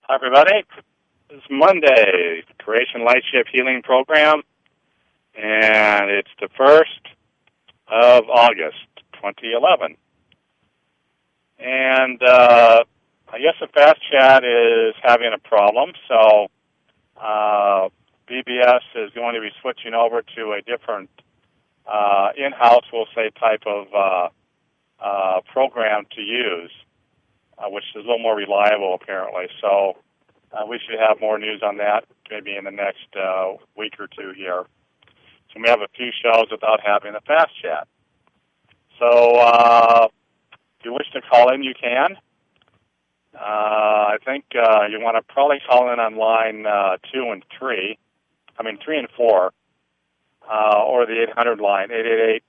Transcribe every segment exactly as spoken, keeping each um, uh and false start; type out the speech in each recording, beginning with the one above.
Hi, everybody. It's Monday, Creation Light Shift Healing Program, and it's the first of August, twenty eleven. And uh, I guess the Fast Chat is having a problem, so uh, B B S is going to be switching over to a different uh, in-house, we'll say, type of uh, uh, program to use, uh, which is a little more reliable, apparently. So uh, we should have more news on that maybe in the next uh, week or two here. So we have a few shows without having a Fast Chat. So uh, if you wish to call in, you can. Uh, I think uh, you want to probably call in on line uh, two and three. I mean, three and four, uh, or the eight hundred line, eight eight eight,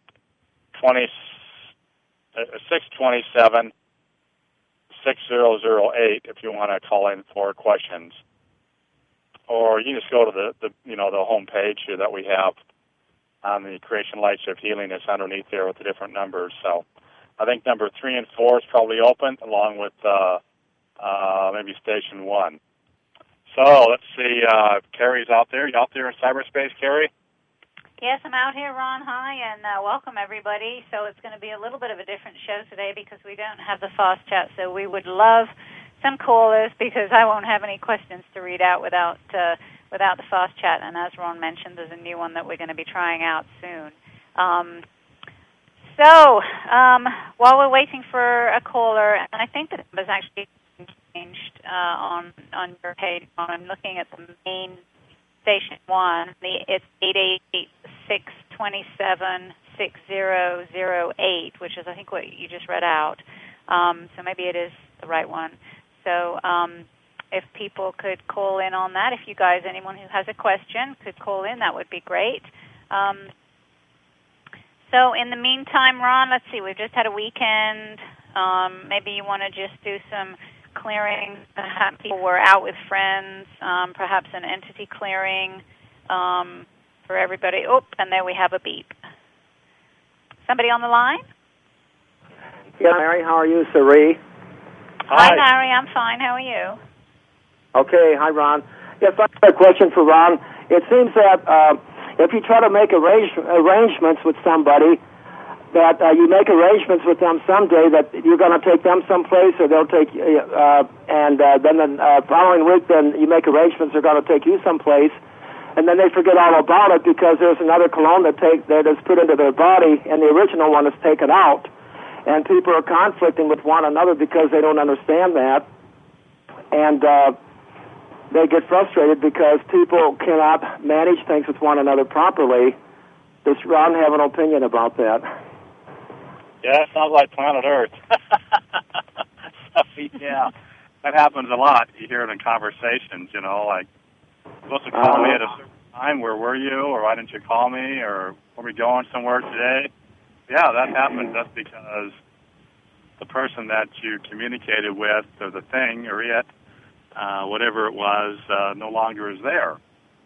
six two seven, six zero zero eight if you want to call in for questions. Or you can just go to the, the you know, the home page here that we have on the Creation Light Shift Healing. It's underneath there with the different numbers. So I think number three and four is probably open, along with uh, uh, maybe station one. So let's see, uh, Carrie's out there. You out there in cyberspace, Carrie? Yes, I'm out here, Ron. Hi, and uh, welcome, everybody. So it's going to be a little bit of a different show today because we don't have the Fast Chat, so we would love some callers because I won't have any questions to read out without uh, without the Fast Chat. And as Ron mentioned, there's a new one that we're going to be trying out soon. Um, so um, while we're waiting for a caller, and I think the number's actually changed uh, on, on your page. I'm looking at the main station one. The, it's eight eight eight, six two seven, six zero zero eight, which is, I think, what you just read out. Um, so maybe it is the right one. So um, if people could call in on that, if you guys, anyone who has a question could call in, that would be great. Um, so in the meantime, Ron, let's see, we've just had a weekend. Um, maybe you want to just do some clearing. Perhaps people were out with friends, um, perhaps an entity clearing um, for everybody. Oh, and there we have a beep. Somebody on the line? Yeah, Mary, how are you, Sari? Hi, hi, Mary, I'm fine. How are you? Okay, hi, Ron. Yes, I have a question for Ron. It seems that uh, if you try to make arrange- arrangements with somebody, that uh, you make arrangements with them someday that you're going to take them someplace, or they'll take, uh, and uh, then the uh, following week, then you make arrangements they're going to take you someplace, and then they forget all about it because there's another cologne that take that is put into their body, and the original one is taken out, and people are conflicting with one another because they don't understand that, and uh, they get frustrated because people cannot manage things with one another properly. Does Ron have an opinion about that? Yeah, it sounds like planet Earth. So, yeah, that happens a lot. You hear it in conversations, you know, like, you're supposed to call uh-huh. me at a certain time, where were you, or why didn't you call me, or are we going somewhere today? Yeah, that happens. That's because the person that you communicated with, or the thing, or it, uh, whatever it was, uh, no longer is there.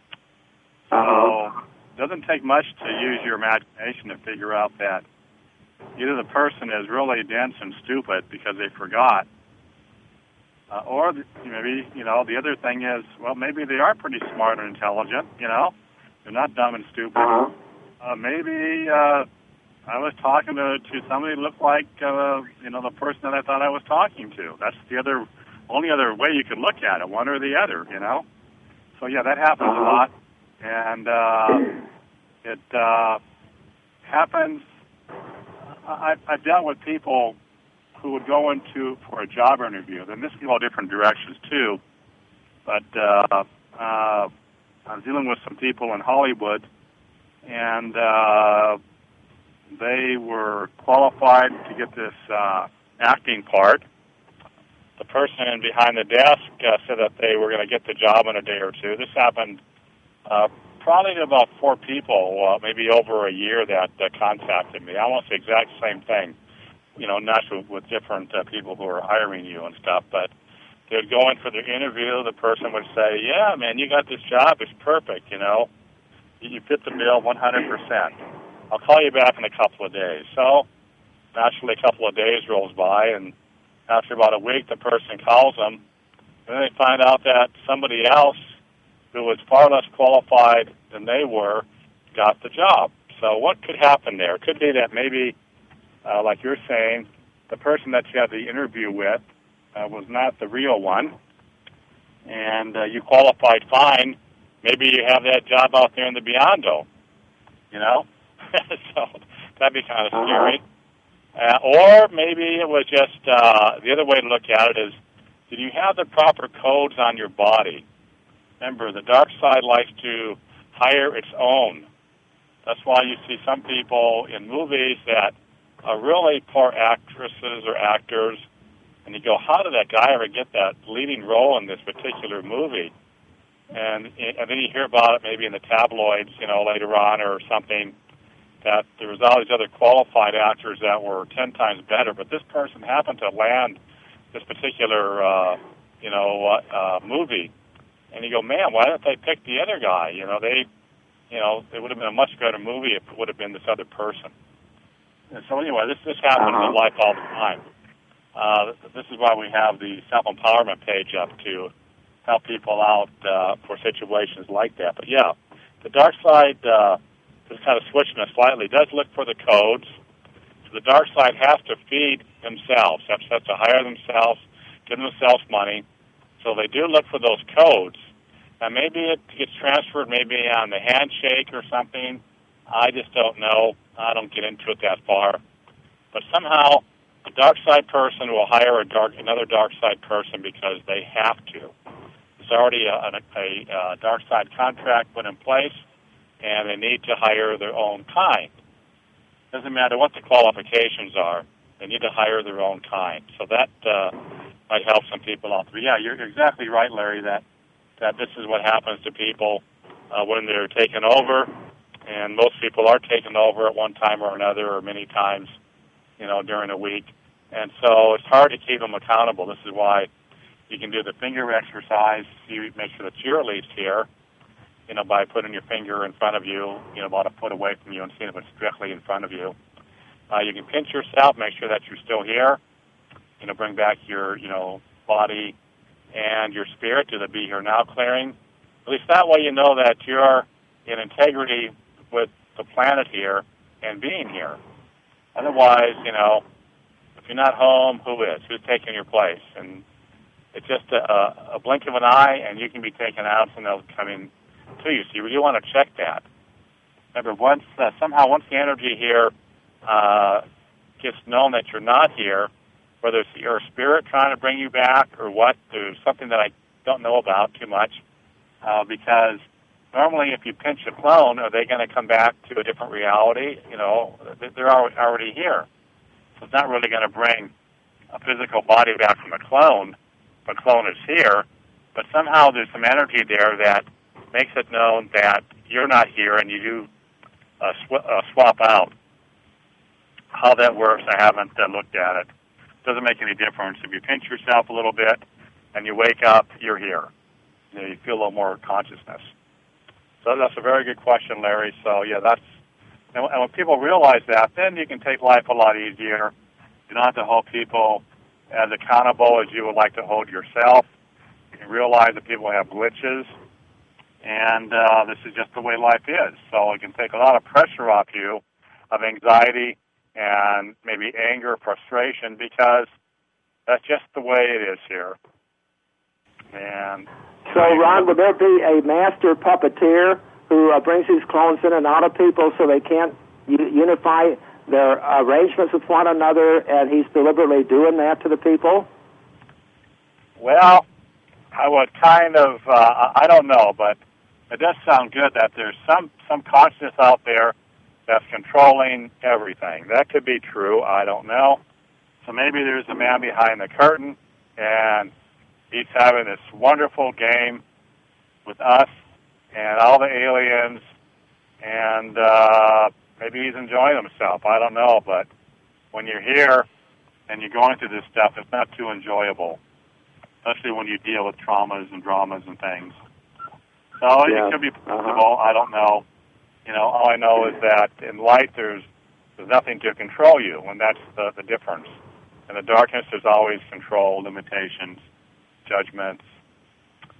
So uh-huh. it doesn't take much to use your imagination to figure out that either the person is really dense and stupid because they forgot, uh, or maybe, you know, the other thing is, well, maybe they are pretty smart and intelligent, you know. They're not dumb and stupid. Uh-huh. Uh, maybe uh, I was talking to, to somebody who looked like, uh, you know, the person that I thought I was talking to. That's the other, only other way you could look at it, one or the other, you know. So, yeah, that happens uh-huh. a lot. And uh, it uh, happens. I've, I've dealt with people who would go into for a job interview. Then this can go different directions too. But uh, uh, I was dealing with some people in Hollywood, and uh, they were qualified to get this uh, acting part. The person behind the desk uh, said that they were going to get the job in a day or two. This happened uh, probably to about four people, uh, maybe over a year, that uh, contacted me. Almost the exact same thing, you know, not with, with different uh, people who are hiring you and stuff, but they would go in for the interview. The person would say, yeah, man, you got this job. It's perfect, you know. You fit the bill one hundred percent. I'll call you back in a couple of days. So naturally a couple of days rolls by, and after about a week, the person calls them then they find out that somebody else who was far less qualified than they were got the job. So what could happen there? It could be that maybe, uh, like you're saying, the person that you had the interview with uh, was not the real one, and uh, you qualified fine. Maybe you have that job out there in the Beyond-O, you know? So that'd be kind of uh-huh. scary. Uh, or maybe it was just, uh, the other way to look at it is, did you have the proper codes on your body? Remember, the dark side likes to hire its own. That's why you see some people in movies that are really poor actresses or actors, and you go, how did that guy ever get that leading role in this particular movie? And, and then you hear about it maybe in the tabloids, you know, later on or something, that there was all these other qualified actors that were ten times better, but this person happened to land this particular, uh, you know, uh, uh, movie. And you go, man, why didn't they pick the other guy? You know, they, you know, it would have been a much better movie if it would have been this other person. And so anyway, this this happens uh-huh. in life all the time. Uh, this is why we have the self-empowerment page up to help people out uh, for situations like that. But yeah, the dark side, uh, just kind of switching it slightly, does look for the codes. So the dark side has to feed themselves, has to hire themselves, give themselves money. So they do look for those codes. Now maybe it gets transferred maybe on the handshake or something. I just don't know. I don't get into it that far. But somehow the dark side person will hire a dark, another dark side person because they have to. There's already a, a, a dark side contract put in place, and they need to hire their own kind. Doesn't matter what the qualifications are. They need to hire their own kind. So that uh, might help some people out. But yeah, you're exactly right, Larry, that, that this is what happens to people uh, when they're taken over. And most people are taken over at one time or another or many times, you know, during a week. And so it's hard to keep them accountable. This is why you can do the finger exercise. You make sure that you're at least here, you know, by putting your finger in front of you, you know, about a foot away from you and seeing if it's directly in front of you. Uh, you can pinch yourself, make sure that you're still here, you know, bring back your, you know, body and your spirit to the Be Here Now clearing. At least that way you know that you're in integrity with the planet here and being here. Otherwise, you know, if you're not home, who is? Who's taking your place? And it's just a, a blink of an eye, and you can be taken out, and they'll come in to you. So you really want to check that. Remember, once uh, somehow once the energy here uh, gets known that you're not here, whether it's your spirit trying to bring you back or what, there's something that I don't know about too much, uh, because normally if you pinch a clone, are they going to come back to a different reality? You know, they're already here. So it's not really going to bring a physical body back from a clone. The clone is here, but somehow there's some energy there that makes it known that you're not here and you do uh, sw- uh, swap out. How that works, I haven't uh, looked at it. Doesn't make any difference. If you pinch yourself a little bit and you wake up, you're here. You know, you feel a little more consciousness. So that's a very good question, Larry. So, yeah, that's, and when people realize that, then you can take life a lot easier. You don't have to hold people as accountable as you would like to hold yourself. You can realize that people have glitches, and uh, this is just the way life is. So it can take a lot of pressure off you of anxiety and maybe anger, frustration, because that's just the way it is here. And so, Ron, would there be a master puppeteer who uh, brings these clones in and out of people so they can't u- unify their arrangements with one another, and he's deliberately doing that to the people? Well, I would kind of, uh, I don't know, but it does sound good that there's some, some consciousness out there that's controlling everything. That could be true. I don't know. So maybe there's a man behind the curtain, and he's having this wonderful game with us and all the aliens, and uh, maybe he's enjoying himself. I don't know, but when you're here and you're going through this stuff, it's not too enjoyable, especially when you deal with traumas and dramas and things. So yeah. It could be possible. Uh-huh. I don't know. You know, all I know is that in light there's there's nothing to control you, and that's the, the difference. In the darkness, there's always control, limitations, judgments,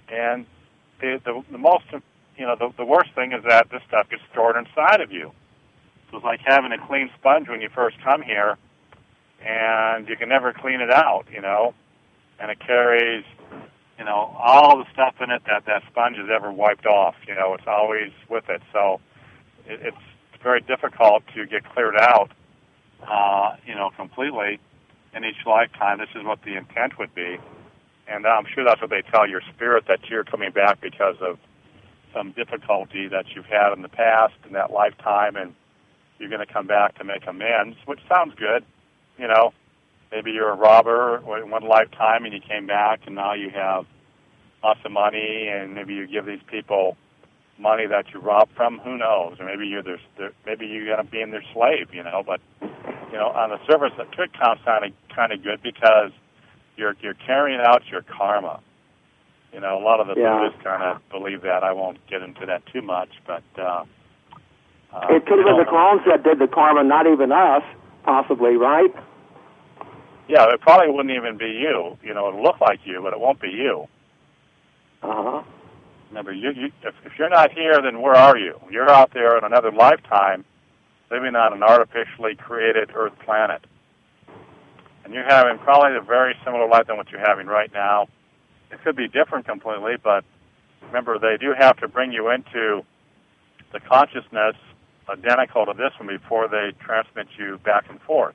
And the, the, the most, you know, the, the worst thing is that this stuff gets stored inside of you. So it's like having a clean sponge when you first come here, and you can never clean it out, you know, and it carries, you know, all the stuff in it that that sponge has ever wiped off. You know, it's always with it. So it, it's very difficult to get cleared out, uh, you know, completely in each lifetime. This is what the intent would be. And I'm sure that's what they tell your spirit, that you're coming back because of some difficulty that you've had in the past in that lifetime, and you're going to come back to make amends, which sounds good. You know, maybe you're a robber in one lifetime and you came back and now you have lots of money, and maybe you give these people money that you robbed from. Who knows? Or maybe you're their, maybe you end up being their slave. You know, but you know, on the surface, that could sound kind of kind of good because you're you're carrying out your karma. You know, a lot of the yeah. Buddhists kind of believe that. I won't get into that too much, but uh, uh, it could have been the clones that did the karma, not even us, possibly, right? Yeah, it probably wouldn't even be you. You know, it'll look like you, but it won't be you. Uh-huh. Remember, you, you, if, if you're not here, then where are you? You're out there in another lifetime living on an artificially created Earth planet. And you're having probably a very similar life than what you're having right now. It could be different completely, but remember, they do have to bring you into the consciousness identical to this one before they transmit you back and forth.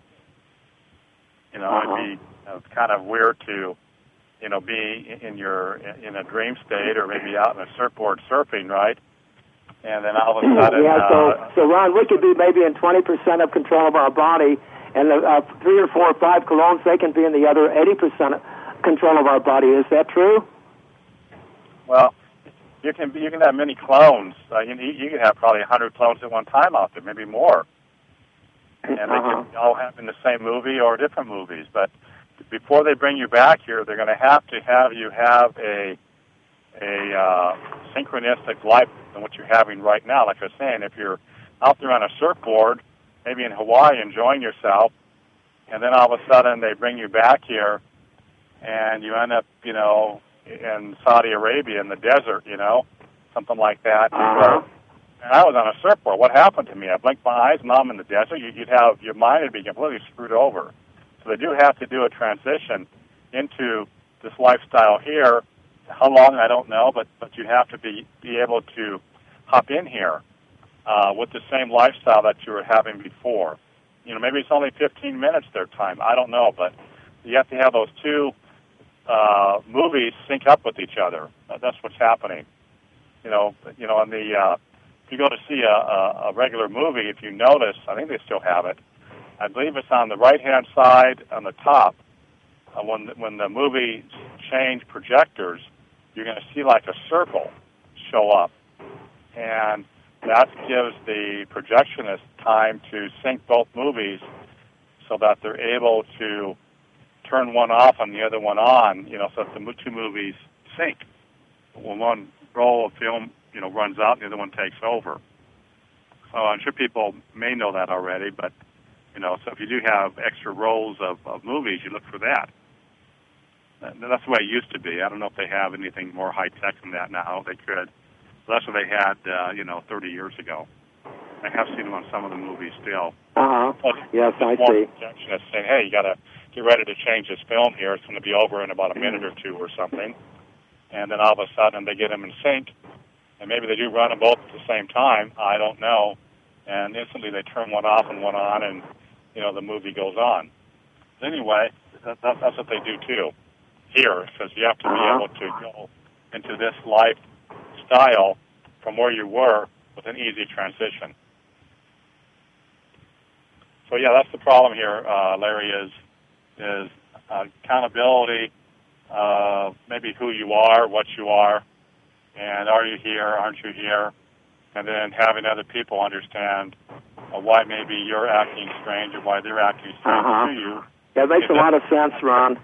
You know, uh-huh. it'd be you know, kind of weird to, you know, be in your in a dream state or maybe out in a surfboard surfing, right? And then all of a sudden, yeah. So, uh, so Ron, we could be maybe in twenty percent of control of our body, and the uh, three or four or five clones, they can be in the other eighty percent control of our body. Is that true? Well, you can you can have many clones. Uh, you you can have probably a hundred clones at one time out there, maybe more. And they uh-huh. could all have in the same movie or different movies. But before they bring you back here, they're going to have to have you have a a uh, synchronistic life than what you're having right now. Like I was saying, if you're out there on a surfboard, maybe in Hawaii, enjoying yourself, and then all of a sudden they bring you back here, and you end up, you know, in Saudi Arabia in the desert, you know, something like that. Uh-huh. And I was on a surfboard. What happened to me? I blinked my eyes, and now I'm in the desert. You'd have your mind would be completely screwed over. So they do have to do a transition into this lifestyle here. How long, I don't know, but but you have to be be able to hop in here uh, with the same lifestyle that you were having before. You know, maybe it's only fifteen minutes their time. I don't know, but you have to have those two uh, movies sync up with each other. Uh, that's what's happening. You know, you know, on the uh, if you go to see a, a, a regular movie, if you notice, I think they still have it. I believe it's on the right-hand side on the top. Uh, when when the movie change projectors, you're going to see like a circle show up, and that gives the projectionist time to sync both movies so that they're able to turn one off and the other one on. You know, so that the two movies sync. When one roll of film, you know, runs out, the other one takes over. So I'm sure people may know that already, but you know, so if you do have extra rolls of, of movies, you look for that. That's the way it used to be. I don't know if they have anything more high-tech than that now. They could. But that's what they had, uh, you know, thirty years ago. I have seen them on some of the movies still. Uh-huh. But yes, I more see. Projectionists saying, hey, you got to get ready to change this film here. It's going to be over in about a minute or two or something. And then all of a sudden they get them in sync. And maybe they do run them both at the same time. I don't know. And instantly they turn one off and one on, and, you know, the movie goes on. Anyway, that, that, that's what they do, too. Here, because you have to be uh-huh. able to go into this lifestyle from where you were with an easy transition. So yeah, that's the problem here, uh, Larry, is is uh, accountability, uh, maybe who you are, what you are, and are you here, aren't you here, and then having other people understand uh, why maybe you're acting strange or why they're acting strange uh-huh. to you. That makes a lot of sense, Ron.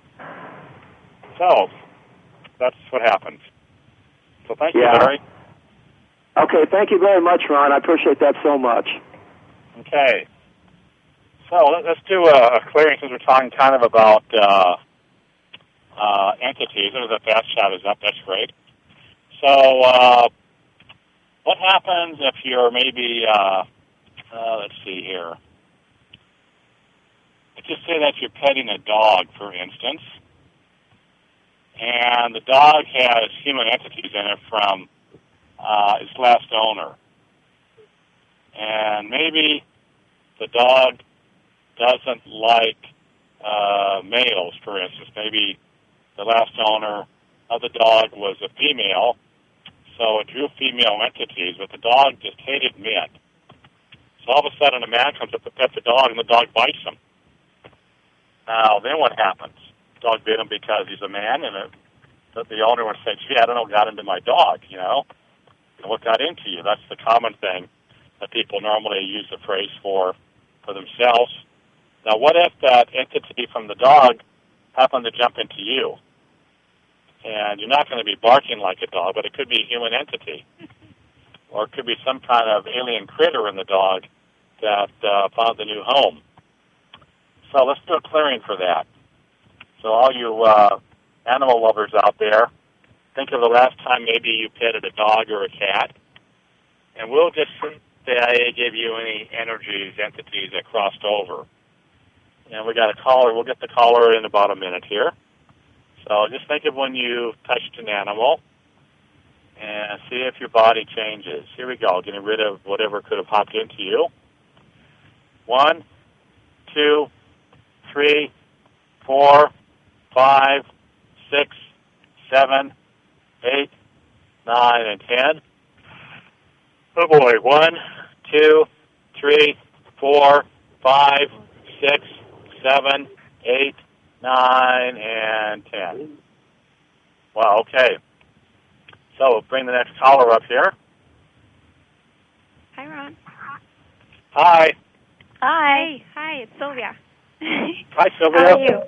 So, that's what happens. So thank you, yeah. Larry. Okay, thank you very much, Ron. I appreciate that so much. Okay. So let's do a, a clearing since we're talking kind of about uh, uh, entities. Oh, the fast chat is up. That's great. So uh, what happens if you're maybe, uh, uh, let's see here. Let's just say that you're petting a dog, for instance, and the dog has human entities in it from uh, its last owner. And maybe the dog doesn't like uh, males, for instance. Maybe the last owner of the dog was a female, so it drew female entities, but the dog just hated men. So all of a sudden a man comes up to pet the dog, and the dog bites him. Now, then what happens? The dog bit him because he's a man, and it, the, the owner would say, gee, I don't know what got into my dog, you know? And what got into you? That's the common thing that people normally use the phrase for for themselves. Now, what if that entity from the dog happened to jump into you? And you're not going to be barking like a dog, but it could be a human entity. Or it could be some kind of alien critter in the dog that uh, found a new home. So let's do a clearing for that. So all you uh, animal lovers out there, think of the last time maybe you petted a dog or a cat, and we'll just say I gave you any energies, entities that crossed over. And we got a caller. We'll get the caller in about a minute here. So just think of when you touched an animal and see if your body changes. Here we go, getting rid of whatever could have hopped into you. One, two, three, four, five, six, seven, eight, nine, and ten. Oh boy, one, two, three, four, five, six, seven, eight, nine, and ten. Wow, okay. So we'll bring the next caller up here. Hi, Ron. Hi. Hi. Hi, it's Sylvia. Hi, Sylvia. How are you?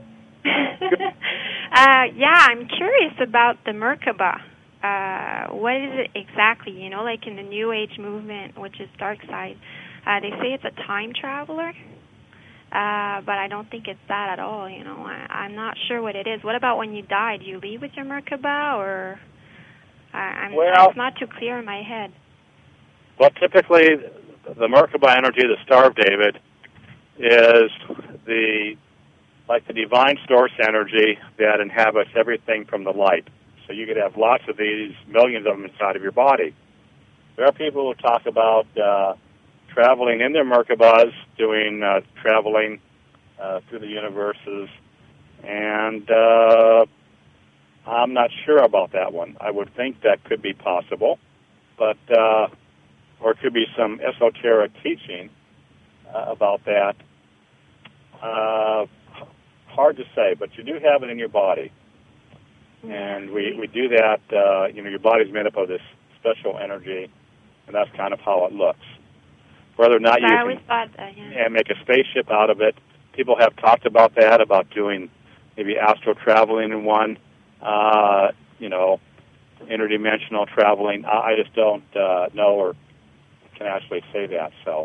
uh, yeah, I'm curious about the Merkaba. Uh, what is it exactly? You know, like in the New Age movement, which is dark side, uh, they say it's a time traveler, uh, but I don't think it's that at all. You know, I, I'm not sure what it is. What about when you die? Do you leave with your Merkaba, or uh, I'm, well, it's not too clear in my head. Well, typically, the Merkaba energy, the Star of David, is the like the divine source energy that inhabits everything from the light. So you could have lots of these, millions of them inside of your body. There are people who talk about uh, traveling in their Merkabas, doing uh, traveling uh, through the universes, and uh, I'm not sure about that one. I would think that could be possible, but uh, or it could be some esoteric teaching uh, about that. Uh, hard to say, but you do have it in your body. And we, we do that, uh, you know, your body's made up of this special energy, and that's kind of how it looks. Whether or not you I can thought that, yeah. yeah, make a spaceship out of it, people have talked about that, about doing maybe astral traveling in one, uh, you know, interdimensional traveling. I, I just don't uh, know or can actually say that, so.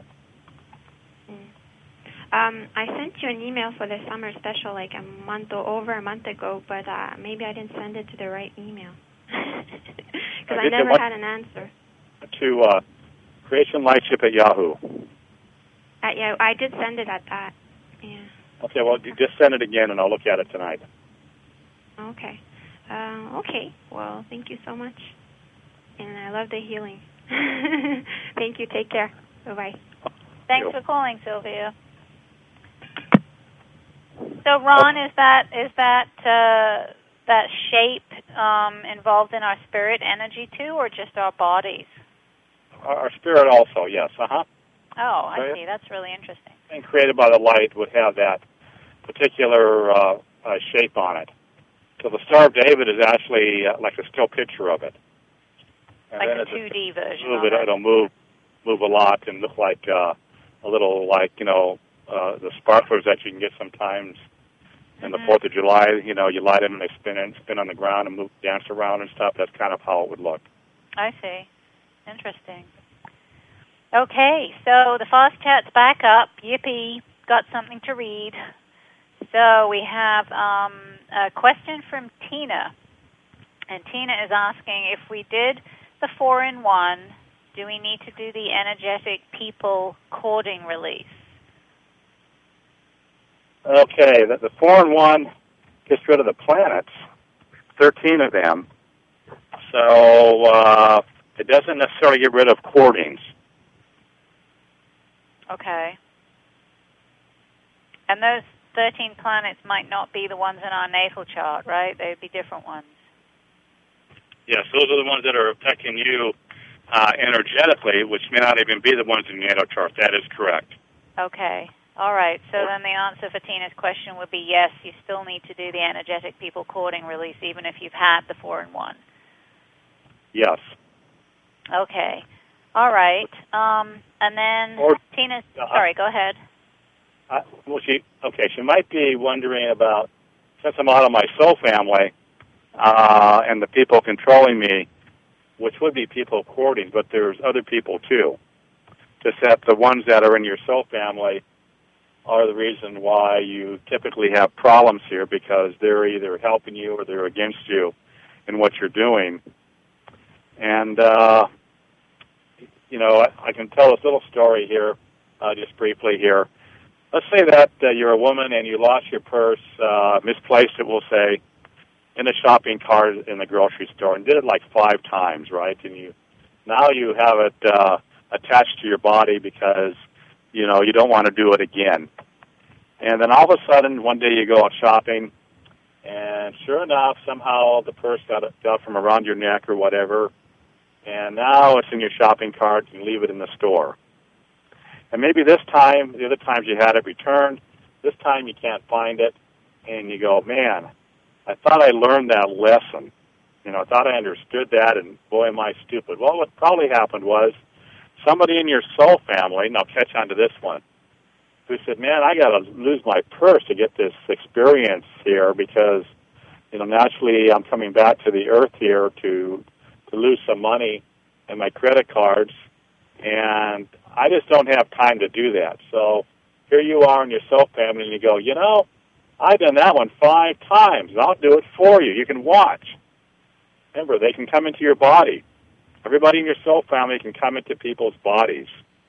Um, I sent you an email for the summer special like a month or over a month ago, but uh, maybe I didn't send it to the right email because I, I never had an answer. To uh, Creation Lightship at Yahoo. Uh, yeah, I did send it at that. Yeah. Okay, well, you just send it again, and I'll look at it tonight. Okay. Uh, okay. Well, thank you so much, and I love the healing. Thank you. Take care. Bye bye. Thanks for calling, Sylvia. So, Ron, is that is that uh, that shape um, involved in our spirit energy too, or just our bodies? Our, our spirit also, yes. Uh huh. Oh, I right. see. That's really interesting. And created by the light would have that particular uh, uh, shape on it. So the Star of David is actually uh, like a still picture of it. And like then a two D version. Move it, it'll move move a lot and look like uh, a little like you know uh, the sparklers that you can get sometimes. And the Fourth of July, you know, you light them and they spin and spin on the ground and move, dance around and stuff. That's kind of how it would look. I see. Interesting. Okay, so the fast chat's back up. Yippee! Got something to read. So we have um, a question from Tina. And Tina is asking, if we did the four-in-one, do we need to do the energetic people cording release? Okay, the, the four-in-one gets rid of the planets, thirteen of them. So uh, it doesn't necessarily get rid of cordings. Okay. And those thirteen planets might not be the ones in our natal chart, right? They would be different ones. Yes, those are the ones that are affecting you uh, energetically, which may not even be the ones in your natal chart. That is correct. Okay. All right. So then the answer for Tina's question would be yes, you still need to do the energetic people cording release, even if you've had the four-in-one. Yes. Okay. All right. Um, and then or, Tina, uh, sorry, go ahead. Uh, well, she okay. She might be wondering about, since I'm out of my soul family uh, and the people controlling me, which would be people courting, but there's other people too. Just that the ones that are in your soul family are the reason why you typically have problems here, because they're either helping you or they're against you in what you're doing. And uh, you know, I, I can tell this little story here, uh, just briefly here. Let's say that uh, you're a woman and you lost your purse, uh, misplaced it, we'll say, in a shopping cart in the grocery store, and did it like five times, right? And you now you have it uh, attached to your body because, you know, you don't want to do it again. And then all of a sudden, one day you go out shopping, and sure enough, somehow the purse got out from around your neck or whatever, and now it's in your shopping cart, and you leave it in the store. And maybe this time, the other times you had it returned, this time you can't find it, and you go, man, I thought I learned that lesson. You know, I thought I understood that, and boy, am I stupid. Well, what probably happened was somebody in your soul family, now catch on to this one, who said, man, I got to lose my purse to get this experience here because, you know, naturally I'm coming back to the earth here to to lose some money in my credit cards, and I just don't have time to do that. So here you are in your soul family, and you go, you know, I've done that one five times, and I'll do it for you. You can watch. Remember, they can come into your body. Everybody in your soul family can come into people's bodies.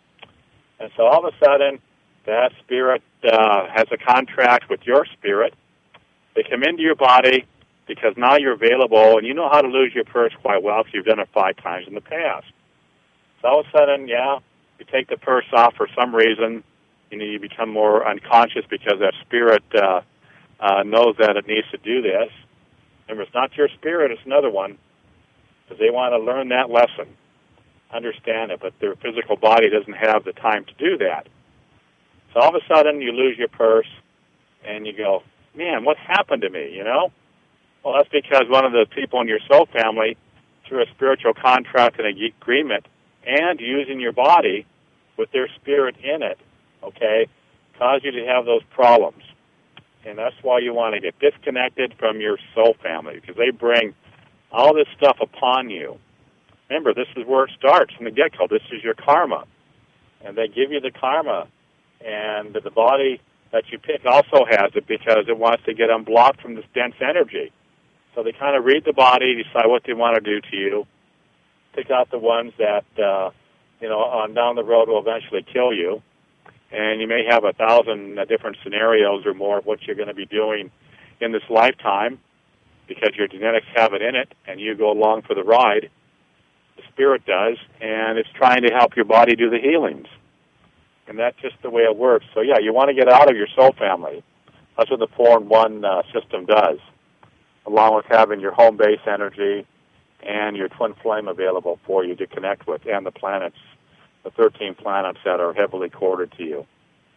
And so all of a sudden, that spirit uh, has a contract with your spirit. They come into your body because now you're available, and you know how to lose your purse quite well because you've done it five times in the past. So all of a sudden, yeah, you take the purse off for some reason. You know, you become more unconscious because that spirit uh, uh, knows that it needs to do this. Remember, it's not your spirit, it's another one, because they want to learn that lesson, understand it, but their physical body doesn't have the time to do that. So all of a sudden, you lose your purse, and you go, man, what happened to me, you know? Well, that's because one of the people in your soul family, through a spiritual contract and agreement, and using your body with their spirit in it, okay, caused you to have those problems. And that's why you want to get disconnected from your soul family, because they bring all this stuff upon you. Remember, this is where it starts from the get-go. This is your karma. And they give you the karma. And the body that you pick also has it because it wants to get unblocked from this dense energy. So they kind of read the body, decide what they want to do to you, pick out the ones that, uh, you know, on down the road will eventually kill you. And you may have a thousand uh, different scenarios or more of what you're going to be doing in this lifetime because your genetics have it in it, and you go along for the ride. The spirit does, and it's trying to help your body do the healings. And that's just the way it works. So, yeah, you want to get out of your soul family. That's what the four-in-one uh, system does, along with having your home base energy and your twin flame available for you to connect with, and the planets, the thirteen planets that are heavily corded to you.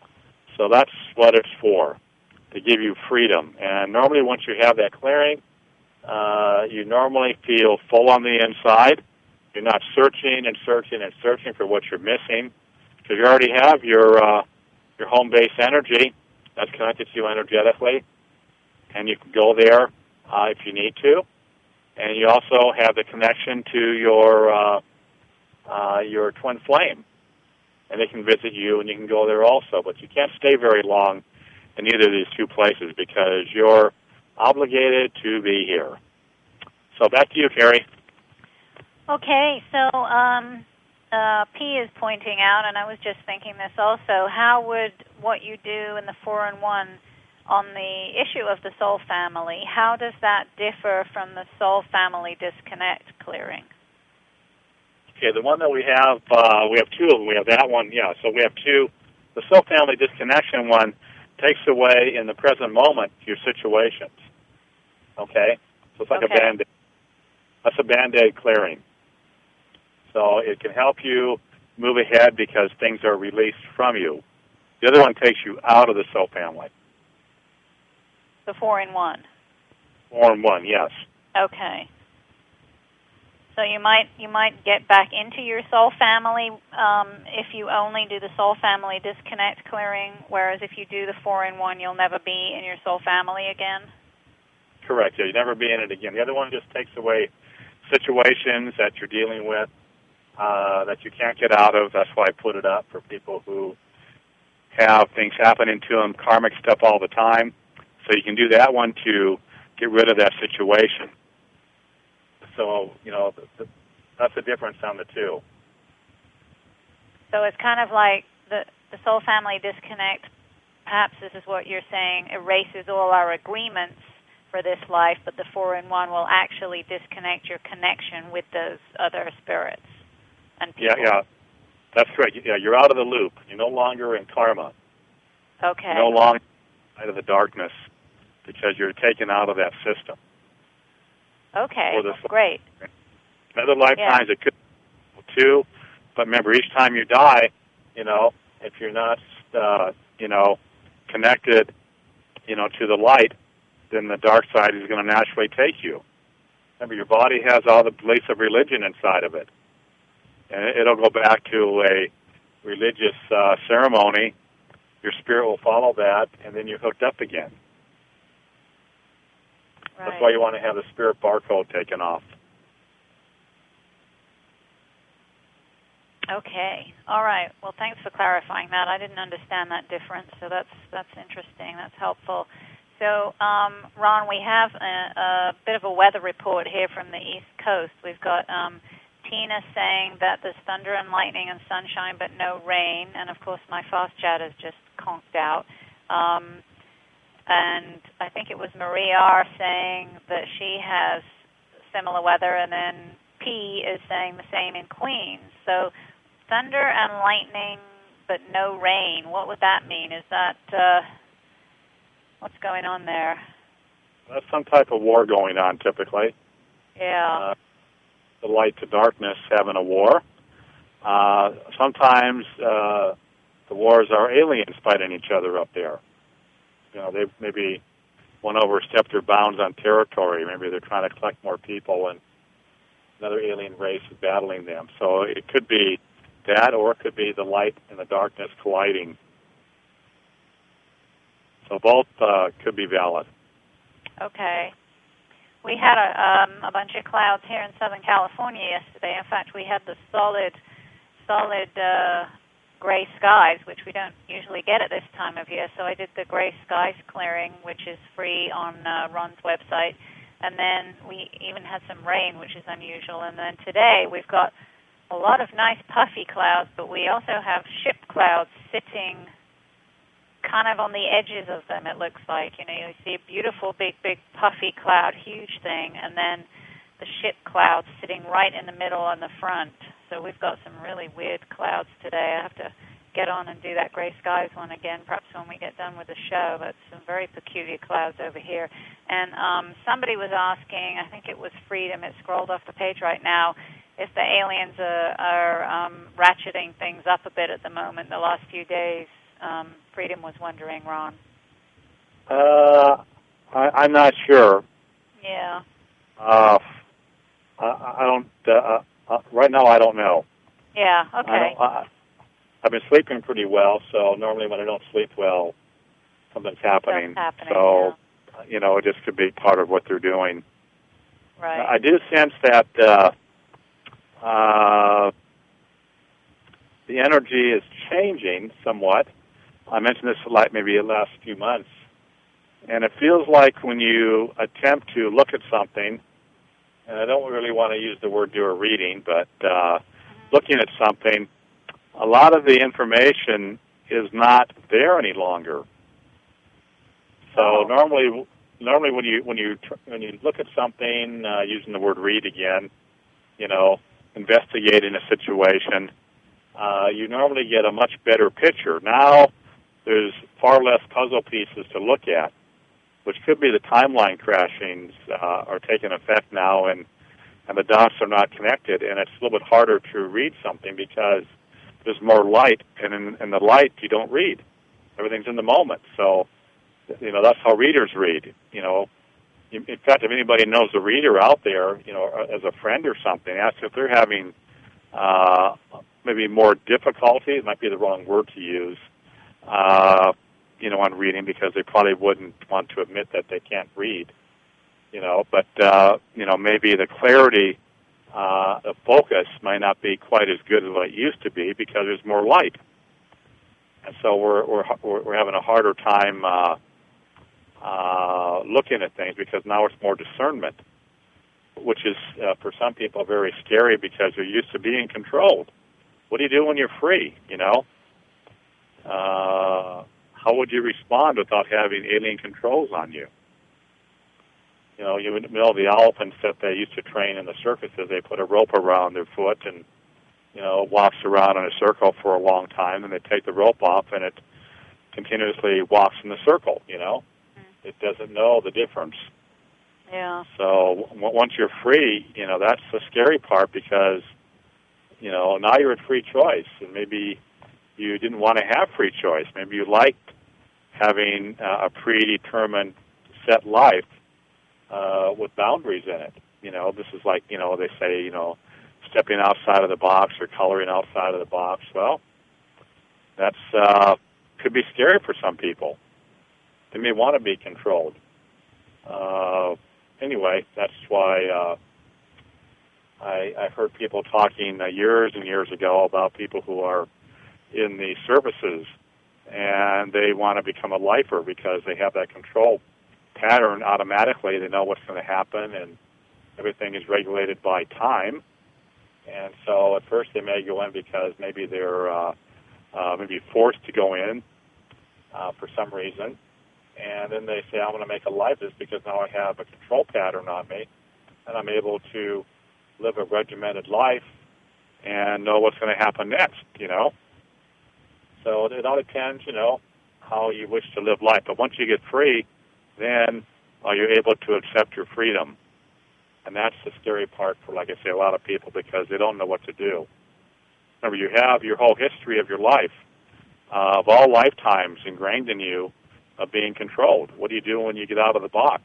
So that's what it's for, to give you freedom. And normally once you have that clearing, uh, you normally feel full on the inside. You're not searching and searching and searching for what you're missing, because you already have your uh, your home base energy that's connected to you energetically, and you can go there uh, if you need to. And you also have the connection to your uh, uh, your twin flame, and they can visit you, and you can go there also. But you can't stay very long in either of these two places because your obligated to be here. So back to you, Carrie. Okay, so um, uh, P is pointing out, and I was just thinking this also, how would what you do in the four in one on the issue of the soul family, how does that differ from the soul family disconnect clearing? Okay, the one that we have, uh, we have two of them. We have that one, yeah, so we have two. The soul family disconnection one takes away in the present moment your situations, okay? So it's like okay. a Band-Aid. That's a Band-Aid clearing. So it can help you move ahead because things are released from you. The other one takes you out of the soul family. The four in one. Four in one, yes. Okay. So you might you might get back into your soul family um, if you only do the soul family disconnect clearing, whereas if you do the four in one, you'll never be in your soul family again? Correct. Yeah, you'll never be in it again. The other one just takes away situations that you're dealing with uh, that you can't get out of. That's why I put it up for people who have things happening to them, karmic stuff all the time. So you can do that one to get rid of that situation. So, you know, the, the, that's the difference on the two. So it's kind of like the, the soul family disconnect, perhaps this is what you're saying, erases all our agreements for this life, but the four in one will actually disconnect your connection with those other spirits and people. Yeah, yeah. That's correct. Yeah, you're out of the loop. You're no longer in karma. Okay. You're no longer out of the darkness because you're taken out of that system. Okay, that's great. In other lifetimes, yeah. it could be too, but remember, each time you die, you know, if you're not, uh, you know, connected, you know, to the light, then the dark side is going to naturally take you. Remember, your body has all the beliefs of religion inside of it, and it'll go back to a religious uh, ceremony. Your spirit will follow that, and then you're hooked up again. Right. That's why you want to have the spirit barcode taken off. Okay. All right. Well, thanks for clarifying that. I didn't understand that difference, so that's that's interesting. That's helpful. So, um, Ron, we have a, a bit of a weather report here from the East Coast. We've got um, Tina saying that there's thunder and lightning and sunshine, but no rain. And, of course, my fast chat has just conked out. Um, and I think it was Marie R. saying that she has similar weather, and then P is saying the same in Queens. So thunder and lightning, but no rain. What would that mean? Is that... Uh, What's going on there? That's some type of war going on, typically. Yeah. Uh, the light to darkness having a war. Uh, sometimes uh, the wars are aliens fighting each other up there. You know, they maybe one overstepped their bounds on territory. Maybe they're trying to collect more people, and another alien race is battling them. So it could be that, or it could be the light and the darkness colliding. So both uh, could be valid. Okay. We had a, um, a bunch of clouds here in Southern California yesterday. In fact, we had the solid, solid uh, gray skies, which we don't usually get at this time of year. So I did the gray skies clearing, which is free on uh, Ron's website. And then we even had some rain, which is unusual. And then today we've got a lot of nice puffy clouds, but we also have ship clouds sitting kind of on the edges of them, it looks like. You know, you see a beautiful, big, big, puffy cloud, huge thing, and then the ship clouds sitting right in the middle on the front. So we've got some really weird clouds today. I have to get on and do that gray skies one again, perhaps when we get done with the show, but some very peculiar clouds over here. And um, somebody was asking, I think it was Freedom, it scrolled off the page right now, if the aliens are, are um, ratcheting things up a bit at the moment, the last few days. Um, Freedom was wondering, Ron. Uh, I, I'm not sure. Yeah. Uh, I, I don't. Uh, uh, right now, I don't know. Yeah. Okay. I don't, I, I've been sleeping pretty well, so normally when I don't sleep well, something's happening. That's happening. So, yeah. you know, it just could be part of what they're doing. Right. I do sense that uh, uh, the energy is changing somewhat. I mentioned this like maybe the last few months, And it feels like when you attempt to look at something, and I don't really want to use the word do a reading, but uh, looking at something, a lot of the information is not there any longer. So Oh. normally, normally when you when you tr- when you look at something, uh, using the word read again, you know, investigating a situation, uh, you normally get a much better picture. Now there's far less puzzle pieces to look at, which could be the timeline crashings uh, are taking effect now, and, and the dots are not connected, and it's a little bit harder to read something because there's more light, and in, in the light you don't read. Everything's in the moment. So, you know, that's how readers read. You know, in fact, if anybody knows a reader out there, you know, as a friend or something, ask if they're having uh, maybe more difficulty. It might be the wrong word to use. Uh, you know, on reading, because they probably wouldn't want to admit that they can't read, you know, but, uh, you know, maybe the clarity, uh, the focus might not be quite as good as what it used to be because there's more light. And so we're, we're, we're having a harder time, uh, uh, looking at things because now it's more discernment, which is, uh, for some people very scary because they're used to being controlled. What do you do when you're free, you know? Uh, how would you respond without having alien controls on you? You know, you know the elephants that they used to train in the circuses, they put a rope around their foot and, you know, walks around in a circle for a long time, and they take the rope off and it continuously walks in the circle, you know? Mm-hmm. It doesn't know the difference. Yeah. So w- once you're free, you know, that's the scary part because, you know, now you're at free choice, and maybe you didn't want to have free choice. Maybe you liked having uh, a predetermined set life uh, with boundaries in it. You know, this is like, you know, they say, you know, stepping outside of the box or coloring outside of the box. Well, that's uh, could be scary for some people. They may want to be controlled. Uh, anyway, that's why uh, I, I heard people talking uh, years and years ago about people who are in the services, and they want to become a lifer because they have that control pattern automatically. They know what's going to happen, and everything is regulated by time. And so at first they may go in because maybe they're uh, uh, maybe forced to go in uh, for some reason. And then they say, I want to make a life this because now I have a control pattern on me, and I'm able to live a regimented life and know what's going to happen next, you know. So it all depends, you know, how you wish to live life. But once you get free, then uh, you're able to accept your freedom. And that's the scary part for, like I say, a lot of people because they don't know what to do. Remember, you have your whole history of your life, uh, of all lifetimes ingrained in you of being controlled. What do you do when you get out of the box?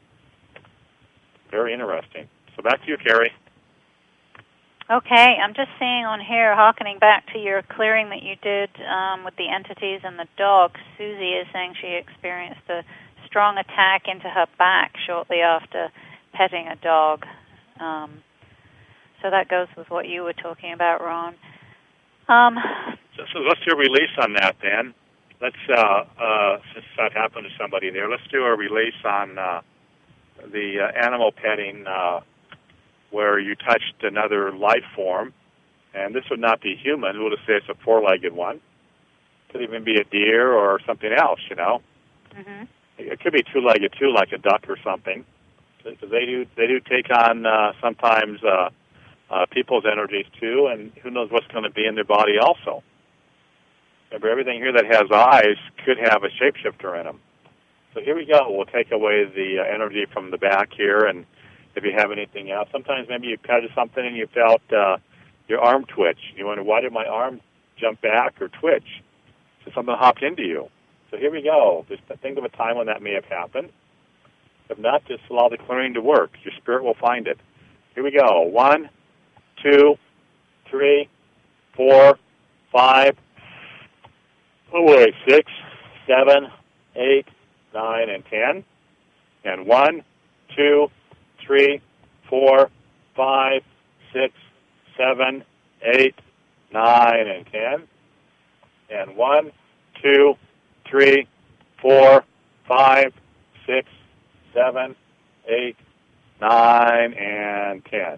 Very interesting. So back to you, Carrie. Okay, I'm just seeing on here, harkening back to your clearing that you did um, with the entities and the dog, Susie is saying she experienced a strong attack into her back shortly after petting a dog. Um, so that goes with what you were talking about, Ron. Um, so, so let's do a release on that, then. Let's, uh, uh, since that happened to somebody there, let's do a release on uh, the uh, animal petting uh where you touched another life form, and this would not be human. We'll just say it's a four-legged one. It could even be a deer or something else, you know. Mm-hmm. It could be two-legged too, like a duck or something. Because they do they do take on uh, sometimes uh, uh, people's energies too, and who knows what's going to be in their body also. Remember, everything here that has eyes could have a shapeshifter in them. So here we go. We'll take away the uh, energy from the back here, and if you have anything else. Sometimes maybe you petted something and you felt uh, your arm twitch. You wonder, why did my arm jump back or twitch? So something hopped into you. So here we go. Just think of a time when that may have happened. If not, just allow the clearing to work. Your spirit will find it. Here we go. One, two, three, four, five, oh wait, six, seven, eight, nine, and ten. And one, two, three, four, five, six, seven, eight, nine, and ten. And one, two, three, four, five, six, seven, eight, nine, and ten.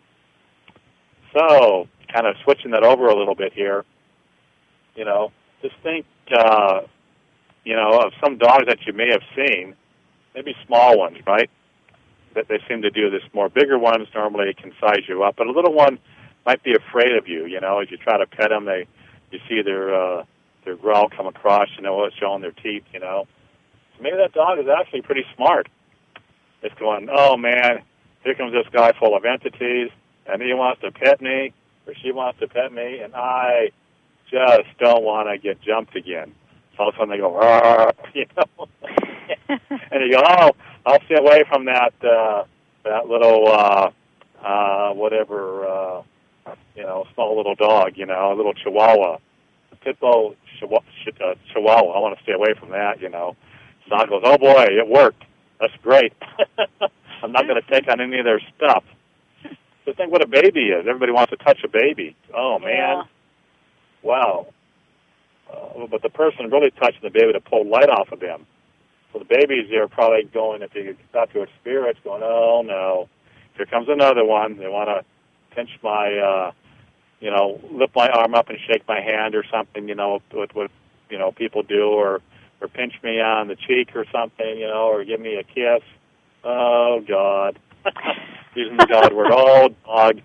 So, kind of switching that over a little bit here, you know, just think, uh, you know, of some dogs that you may have seen, maybe small ones, right? That they seem to do this more. Bigger ones normally can size you up, but a little one might be afraid of you, you know, as you try to pet them, they, you see their, uh, their growl come across, you know, it's showing their teeth, you know. So maybe that dog is actually pretty smart. It's going, oh, man, here comes this guy full of entities, and he wants to pet me, or she wants to pet me, and I just don't want to get jumped again. So all of a sudden they go, Arr, you know. And you go, oh, I'll stay away from that uh, that little, uh, uh, whatever, uh, you know, small little dog, you know, a little chihuahua. Pit bull chihuahua, uh, chihuahua. I want to stay away from that, you know. So dog goes, oh, boy, it worked. That's great. I'm not going to take on any of their stuff. So think what a baby is. Everybody wants to touch a baby. Oh, man. Yeah. Wow. Uh, but the person really touching the baby to pull light off of them. So the babies, they're probably going, if you talk to its spirits, going, oh, no, here comes another one. They want to pinch my, uh, you know, lift my arm up and shake my hand or something, you know, what, what you know, people do, or, or pinch me on the cheek or something, you know, or give me a kiss. Oh, God. Using the God word, oh, dog.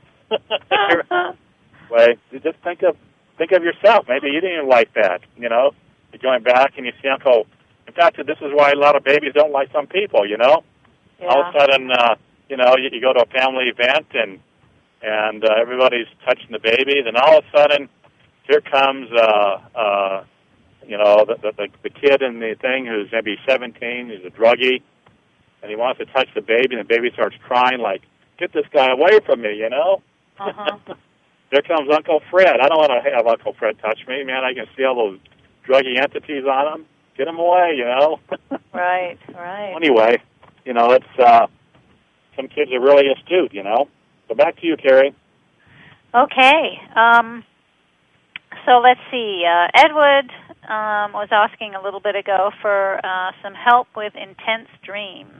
Way, just think of think of yourself. Maybe you didn't like that, you know. You're going back and you see Uncle. In fact, this is why a lot of babies don't like some people, you know. Yeah. All of a sudden, uh, you know, you, you go to a family event and and uh, everybody's touching the baby. Then all of a sudden, here comes, uh, uh, you know, the, the the kid in the thing who's maybe seventeen, who's a druggie, and he wants to touch the baby, and the baby starts crying like, "Get this guy away from me," you know. Uh-huh. There comes Uncle Fred. I don't want to have Uncle Fred touch me, man. I can see all those druggy entities on him. Get him away, you know. Right, right. Anyway, you know, it's uh, some kids are really astute, you know. So back to you, Carrie. Okay. Um, so let's see. Uh, Edward um, was asking a little bit ago for uh, some help with intense dreams.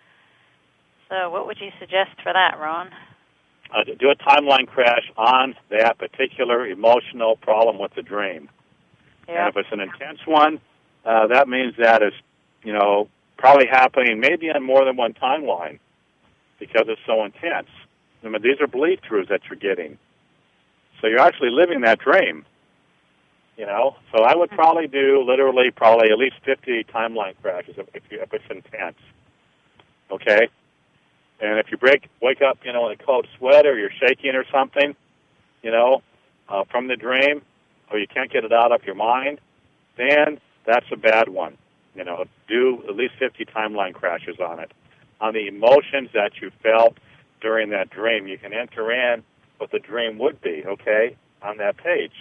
So what would you suggest for that, Ron? Uh, do a timeline crash on that particular emotional problem with the dream. Yeah. And if it's an intense one, uh, that means that it's, you know, probably happening maybe on more than one timeline because it's so intense. I mean, these are bleed-throughs that you're getting. So you're actually living that dream, you know. So I would probably do literally probably at least fifty timeline crashes if, if, you, if it's intense, okay? And if you break, wake up, you know, in a cold sweat or you're shaking or something, you know, uh, from the dream, or you can't get it out of your mind, then that's a bad one. You know, do at least fifty timeline crashes on it. On the emotions that you felt during that dream, you can enter in what the dream would be, okay, on that page.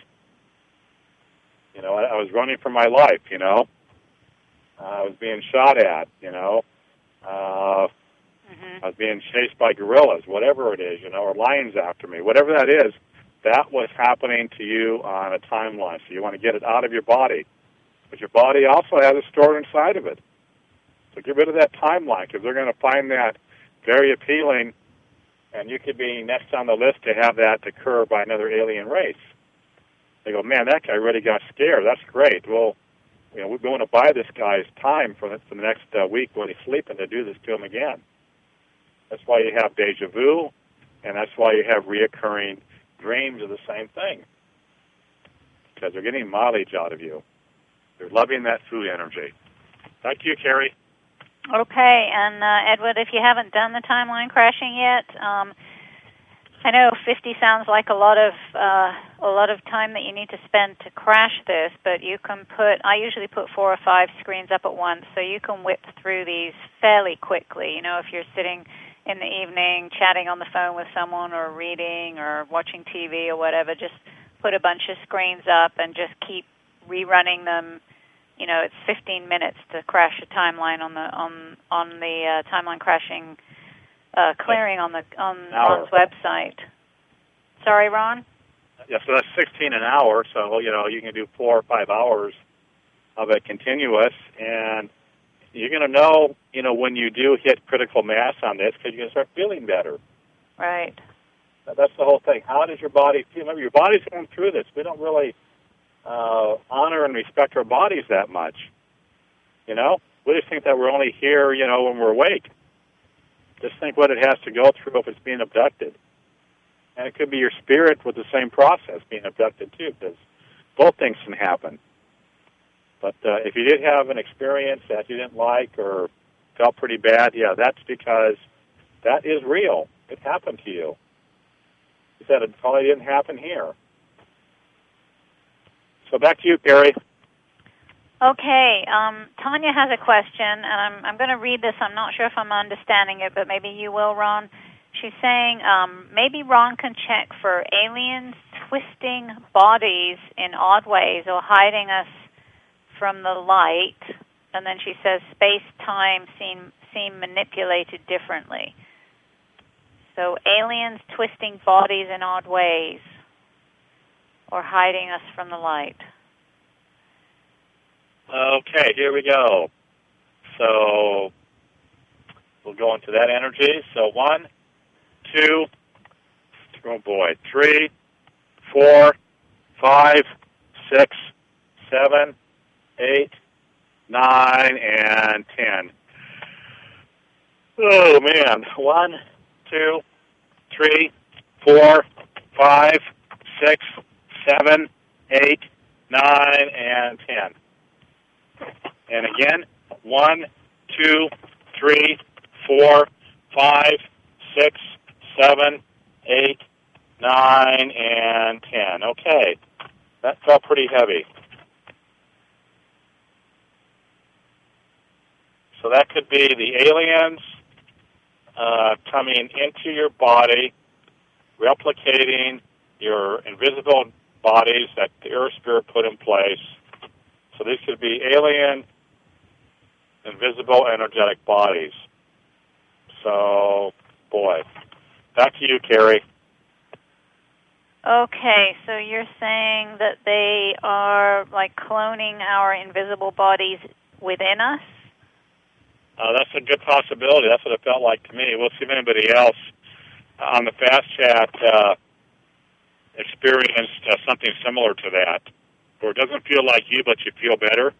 You know, I, I was running for my life, you know. Uh, I was being shot at, you know. Uh, Mm-hmm. I was being chased by gorillas, whatever it is, you know, or lions after me. Whatever that is, that was happening to you on a timeline. So you want to get it out of your body. But your body also has it stored inside of it. So get rid of that timeline, because they're going to find that very appealing, and you could be next on the list to have that occur by another alien race. They go, man, that guy really got scared. That's great. Well, you know, we're going to buy this guy's time for the, for the next uh, week when he's sleeping to do this to him again. That's why you have deja vu, and that's why you have reoccurring dreams of the same thing, because they're getting mileage out of you. They're loving that food energy. Back to you, Carrie. Okay, and uh, Edward, if you haven't done the timeline crashing yet, um, I know fifty sounds like a lot of uh, a lot of time that you need to spend to crash this, but you can put, I usually put four or five screens up at once, so you can whip through these fairly quickly. You know, if you're sitting in the evening chatting on the phone with someone or reading or watching T V or whatever, just put a bunch of screens up and just keep rerunning them. You know, it's fifteen minutes to crash a timeline on the on on the uh, timeline crashing uh, clearing on the on Ron's website. Sorry, Ron? Yeah, so that's sixteen an hour, so, you know, you can do four or five hours of it continuous, and you're going to know, you know, when you do hit critical mass on this because you're going to start feeling better. Right. That's the whole thing. How does your body feel? Remember, your body's going through this. We don't really uh, honor and respect our bodies that much. You know? We just think that we're only here, you know, when we're awake. Just think what it has to go through if it's being abducted. And it could be your spirit with the same process being abducted, too, because both things can happen. But uh, if you did have an experience that you didn't like or felt pretty bad, yeah, that's because that is real. It happened to you. You said it probably didn't happen here. So back to you, Carrie. Okay. Um, Tanya has a question, and I'm, I'm going to read this. I'm not sure if I'm understanding it, but maybe you will, Ron. She's saying um, maybe Ron can check for aliens twisting bodies in odd ways or hiding us from the light. And then she says space-time seem, seem manipulated differently. So aliens twisting bodies in odd ways or hiding us from the light. Okay, here we go. So we'll go into that energy. So one, two, oh boy, three, four, five, six, seven, eight, nine, and ten. Oh man, one, two, three, four, five, six, seven, eight, nine, and ten. And again, one, two, three, four, five, six, seven, eight, nine, and ten. Okay, that felt pretty heavy. So that could be the aliens uh, coming into your body, replicating your invisible bodies that the Earth Spirit put in place. So these could be alien, invisible, energetic bodies. So, boy. Back to you, Carrie. Okay, so you're saying that they are like cloning our invisible bodies within us? Uh, that's a good possibility. That's what it felt like to me. We'll see if anybody else on the Fast Chat uh, experienced uh, something similar to that, where it doesn't feel like you, but you feel better.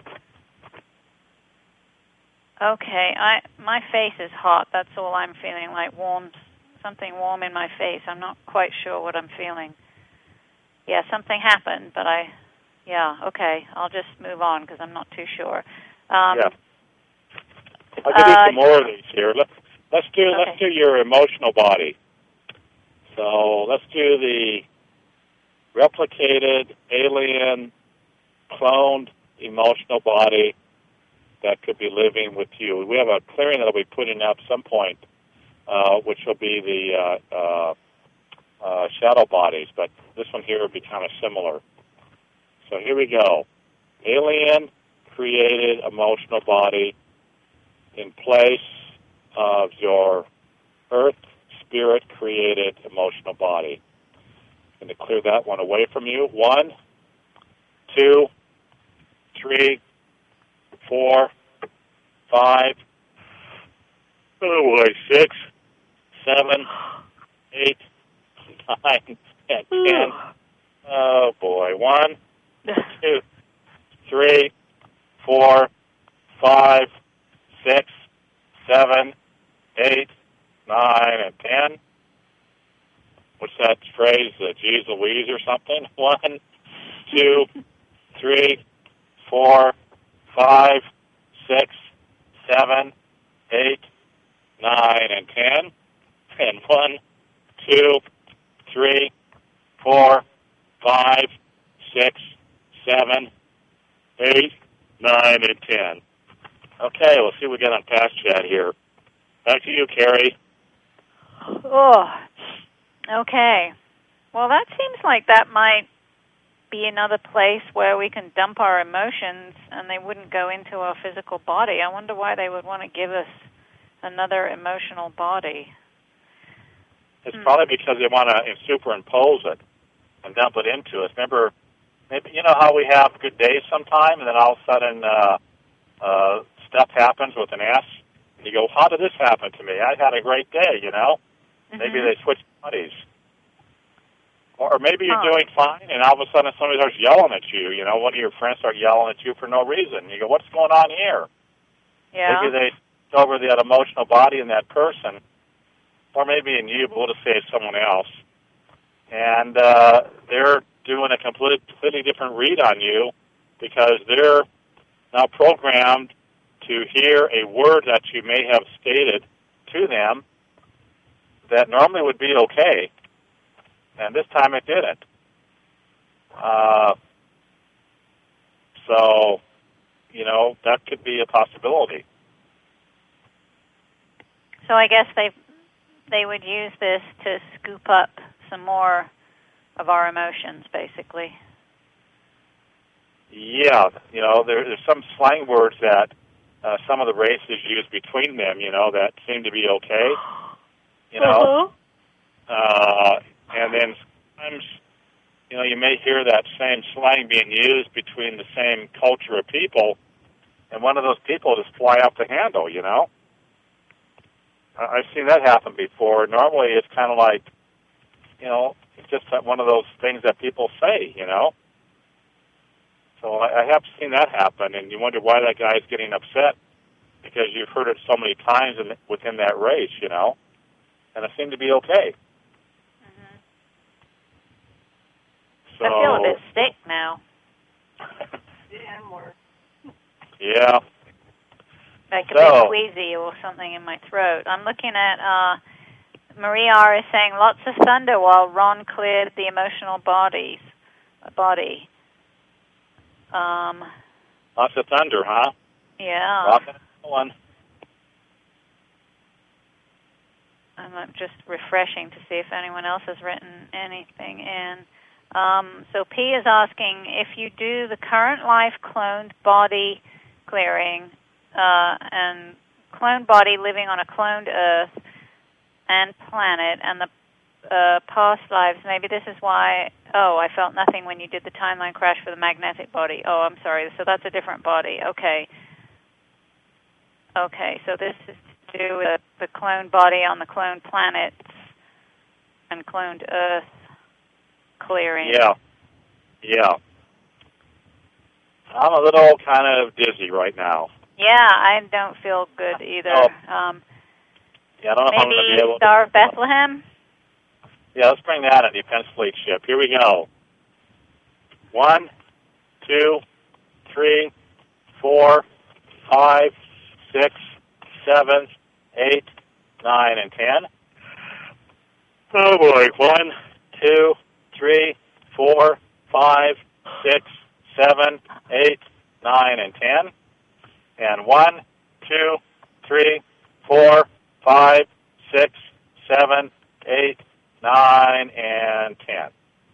Okay, I my face is hot. That's all I'm feeling, like warm, something warm in my face. I'm not quite sure what I'm feeling. Yeah, something happened, but I, yeah, okay. I'll just move on because I'm not too sure. Um, yeah. I'll give you uh, some more of these here. Let's let's do okay. let's do your emotional body. So let's do the replicated, alien, cloned emotional body that could be living with you. We have a clearing that will be putting up some point, uh, which will be the uh, uh, uh, shadow bodies, but this one here will be kind of similar. So here we go. Alien created emotional body in place of your Earth Spirit created emotional body. I'm going to clear that one away from you. One, two, three, four, five, oh boy, six, seven, eight, nine, and ten. Oh boy, one, two, three, four, five, six, seven, eight, nine, and ten. What's that phrase? Uh, geez Louise or something? One, two, three, four, five, six, seven, eight, nine, and ten. And one, two, three, four, five, six, seven, eight, nine, and ten. Okay, we'll see what we get on Fast Chat here. Back to you, Carrie. Oh, okay. Well, that seems like that might be another place where we can dump our emotions and they wouldn't go into our physical body. I wonder why they would want to give us another emotional body. It's hmm. probably because they want to superimpose it and dump it into us. Remember, maybe you know how we have good days sometime, and then all of a sudden uh, uh, stuff happens with an S, and you go, how did this happen to me? I had a great day, you know? Mm-hmm. Maybe they switch bodies. Or maybe you're oh. doing fine, and all of a sudden somebody starts yelling at you. You know, one of your friends start yelling at you for no reason. You go, what's going on here? Yeah. Maybe they switch over that emotional body in that person, or maybe in you, but we'll just say it's someone else. And uh, they're doing a completely, completely different read on you because they're now programmed to hear a word that you may have stated to them that normally would be okay. And this time it didn't. Uh, so, you know, that could be a possibility. So I guess they they would use this to scoop up some more of our emotions, basically. Yeah, you know, there, there's some slang words that uh, some of the races use between them, you know, that seem to be okay. You know, uh-huh. uh, and then sometimes, you know, you may hear that same slang being used between the same culture of people, and one of those people just fly off the handle, you know. I've seen that happen before. Normally it's kind of like, you know, it's just one of those things that people say, you know. So I have seen that happen, and you wonder why that guy's getting upset because you've heard it so many times in, within that race, you know, and it seemed to be okay. Mm-hmm. So, I feel a bit sick now. Yeah, more. Yeah. Like a So, bit queasy or something in my throat. I'm looking at, uh, Marie R. is saying lots of thunder while Ron cleared the emotional bodies, body. Um, lots of thunder, huh? Yeah. Lots of one. I'm just refreshing to see if anyone else has written anything in. Um, so P is asking, if you do the current life cloned body clearing uh, and cloned body living on a cloned Earth and planet and the uh, past lives, maybe this is why, oh, I felt nothing when you did the timeline crash for the magnetic body. Oh, I'm sorry. So that's a different body. Okay. Okay, so this is to do with the cloned body on the cloned planets and cloned Earth clearing. Yeah. Yeah. I'm a little kind of dizzy right now. Yeah, I don't feel good either. Oh. Um, yeah, I don't know if I'm going to be able to... Star of Bethlehem? Yeah, let's bring that on the Defense Fleet ship. Here we go. One, two, three, four, five, six, seven, eight, nine, and ten. Oh boy. One, two, three, four, five, six, seven, eight, nine, and ten. And one, two, three, four, five, six, seven, eight, nine, and ten.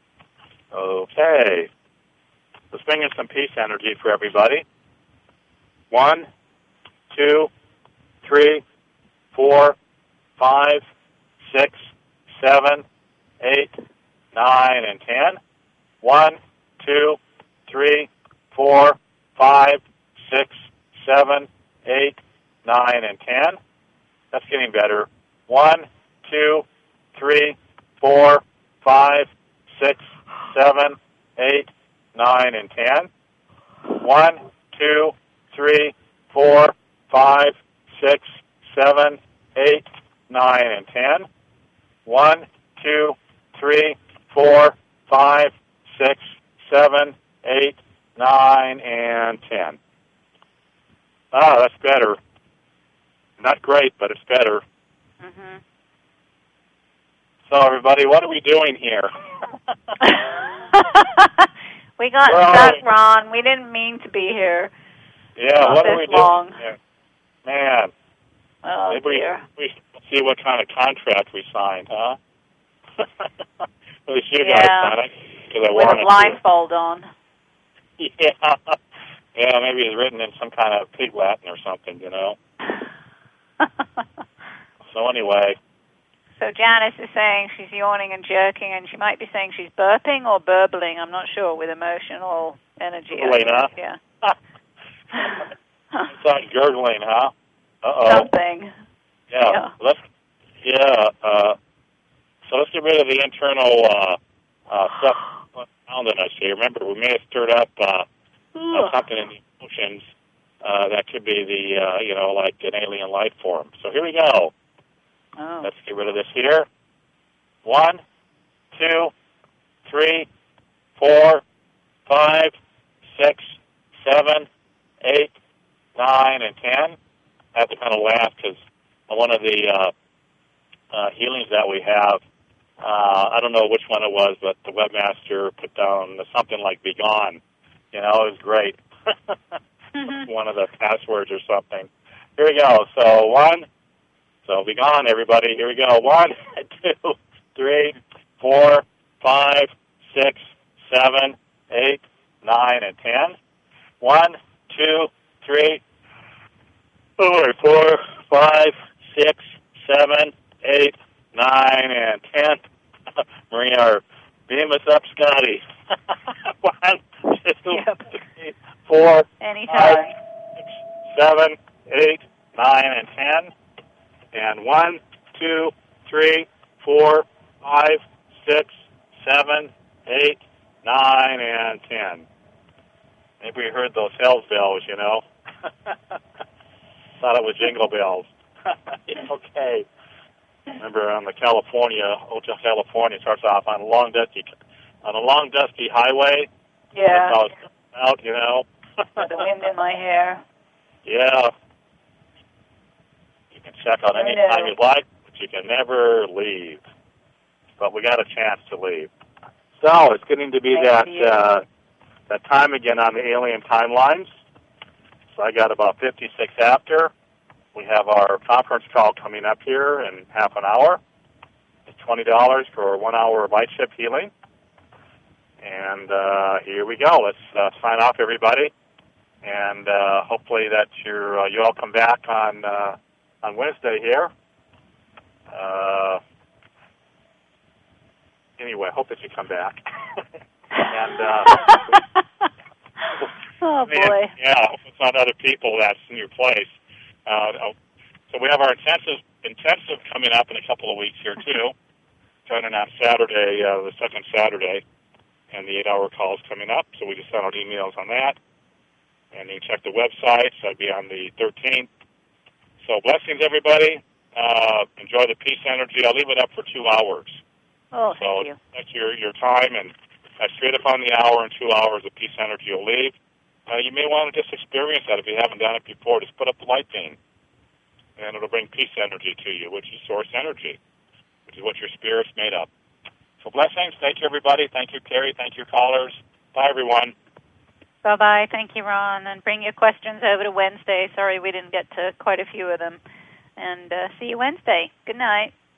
Okay. Let's bring in some peace energy for everybody. One, two, three, four, five, six, seven, eight, nine, and ten. One, two, three, four, five, six, seven, eight, nine, and ten. That's getting better. One, two, three, four, five, six, seven, eight, nine, and ten. One, two, three, four, five, six, seven, eight, nine, and ten. One, two, three, four, five, six, seven, eight, nine, and ten. Ah, that's better. Not great, but it's better. Mm-hmm. So, everybody, what are we doing here? We got well, stuck, Ron. We didn't mean to be here. Yeah, Not what this are we long. doing here? Man. Oh, Maybe dear. we, we see what kind of contract we signed, huh? At least you Yeah. guys signed it. I With a blindfold on. Yeah. Yeah, maybe it's written in some kind of pig Latin or something, you know. So anyway. So Janice is saying she's yawning and jerking, and she might be saying she's burping or burbling. I'm not sure, with emotional energy. Elena. Yeah. Inside gurgling, huh? Uh-oh. Something. Yeah. Yeah. Let's, yeah, uh, so let's get rid of the internal uh, uh, stuff around us here. Remember, we may have stirred up uh, uh, something in the oceans uh, that could be the, uh, you know, like an alien life form. So here we go. Oh. Let's get rid of this here. One, two, three, four, five, six, seven, eight, nine, and ten. I have to kind of laugh because one of the uh, uh, healings that we have, uh, I don't know which one it was, but the webmaster put down something like "be gone." You know, it was great. Mm-hmm. One of the passwords or something. Here we go. So one. So be gone, everybody. Here we go. One, two, three, four, five, six, seven, eight, nine, and ten. One, two, three, four, four, five, six, seven, eight, nine, and ten. Maria, or beam us up, Scotty. One, two, Yep. three, four, Anytime. five, six, seven, eight, nine, and ten. And one, two, three, four, five, six, seven, eight, nine, and ten. Maybe we heard those hells bells, you know. Thought it was jingle bells. Okay. Remember on the California, Hotel California starts off on a long dusty, on a long dusty highway. Yeah. That's how it's out, you know. With the wind in my hair. Yeah. You can check out any time you like, but you can never leave. But we got a chance to leave. So it's getting to be Thank that you. uh, that time again on the alien timelines. So I got about fifty-six after. We have our conference call coming up here in half an hour. It's twenty dollars for one hour of light ship healing. And uh, here we go. Let's uh, sign off, everybody. And uh, hopefully that you're, uh, you all come back on uh, on Wednesday here. Uh, anyway, I hope that you come back. and uh, Oh, and, boy. yeah, hope it's not other people that's in your place. Uh, so we have our intensive intensive coming up in a couple of weeks here too. Starting on Saturday, uh, the second Saturday, and the eight-hour call is coming up. So we just sent out emails on that, and you can check the website. So it'll be on the thirteenth. So blessings, everybody. Uh, enjoy the peace energy. I'll leave it up for two hours. Oh, So thank you. that's your your time, and uh, straight up on the hour and two hours of peace energy will leave. Uh, you may want to just experience that if you haven't done it before. Just put up the light beam, and it'll bring peace energy to you, which is source energy, which is what your spirit's made of. So blessings. Thank you, everybody. Thank you, Carrie. Thank you, callers. Bye, everyone. Bye-bye. Thank you, Ron. And bring your questions over to Wednesday. Sorry we didn't get to quite a few of them. And uh, see you Wednesday. Good night.